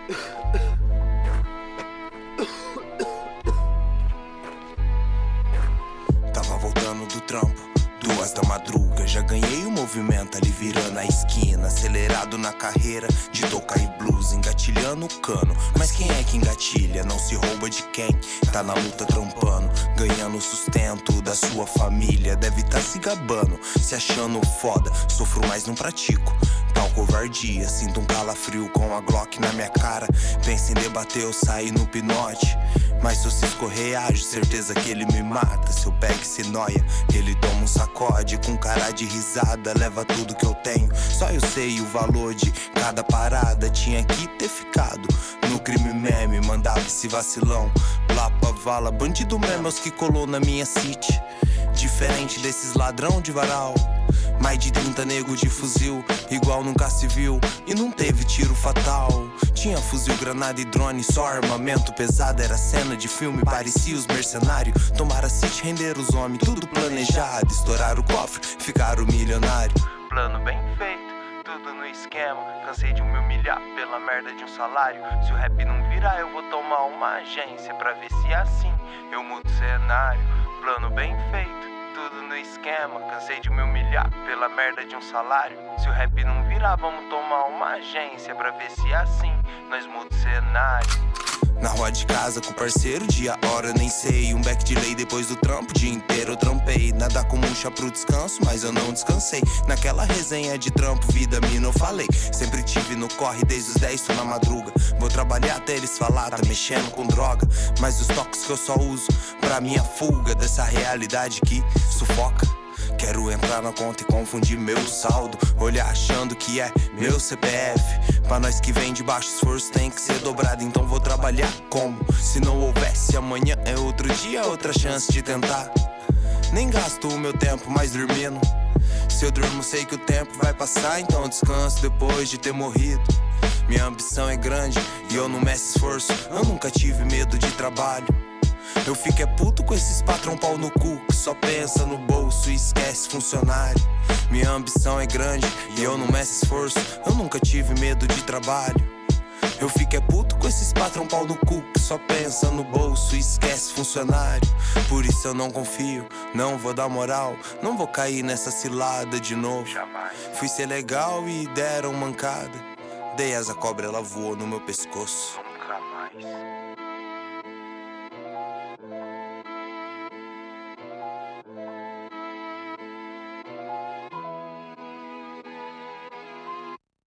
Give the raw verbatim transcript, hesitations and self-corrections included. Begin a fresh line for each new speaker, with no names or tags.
Tava voltando do trampo, duas da madruga. Já ganhei o movimento ali virando a esquina. Acelerado na carreira de tocar e blues, engatilhando o cano. Mas quem é que engatilha? Não se rouba de quem tá na luta trampando, ganhando o sustento da sua família. Deve tá se gabando, se achando foda. Sofro, mas não pratico tal covardia. Sinto um calafrio com a Glock na minha cara. Penso em debater, eu saio no pinote. Mas se eu se escorrer, ajo, certeza que ele me mata. Se eu pego e se noia, ele toma um sacode. Com cara de risada, leva tudo que eu tenho. Só eu sei o valor de cada parada. Tinha que ter ficado no crime meme. Mandava esse vacilão lá pra vala. Bandido mesmo é os que colou na minha city. Diferente desses ladrão de varal. Mais de trinta nego de fuzil, igual nunca se viu. E não teve tiro fatal. Tinha fuzil, granada e drone, só armamento pesado. Era cena de filme, parecia os mercenários. Tomaram a city, renderam os homens, tudo planejado. Estouraram o cofre, ficaram milionário. Plano bem feito, tudo no esquema. Cansei de me humilhar pela merda de um salário. Se o rap não virar, eu vou tomar uma agência pra ver se é assim eu mudo o cenário. Plano bem feito, tudo no esquema. Cansei de me humilhar pela merda de um salário. Se o rap não virar, vamos tomar uma agência pra ver se é assim nós muda o cenário. Na rua de casa com o parceiro, dia, hora, nem sei. Um back de lei depois do trampo, o dia inteiro eu trampei. Nada como um chá pro descanso, mas eu não descansei. Naquela resenha de trampo, vida mina eu falei. Sempre tive no corre desde os dez, tô na madruga. Vou trabalhar até eles falar, tá mexendo com droga. Mas os toques que eu só uso pra minha fuga dessa realidade que sufoca. Quero entrar na conta e confundir meu saldo. Olhar achando que é meu C P F. Pra nós que vem de baixo esforço tem que ser dobrado. Então vou trabalhar como se não houvesse amanhã. É outro dia, outra chance de tentar. Nem gasto o meu tempo mais dormindo. Se eu durmo sei que o tempo vai passar. Então eu descanso depois de ter morrido. Minha ambição é grande e eu não meço esforço. Eu nunca tive medo de trabalho. Eu fico é puto com esses patrão pau no cu que só pensa no bolso e esquece funcionário. Minha ambição é grande e eu não meço esforço. Eu nunca tive medo de trabalho. Eu fico é puto com esses patrão pau no cu que só pensa no bolso e esquece funcionário. Por isso eu não confio, não vou dar moral. Não vou cair nessa cilada de novo. Jamais. Fui ser legal e deram mancada. Dei asa cobra, ela voou no meu pescoço. Nunca mais.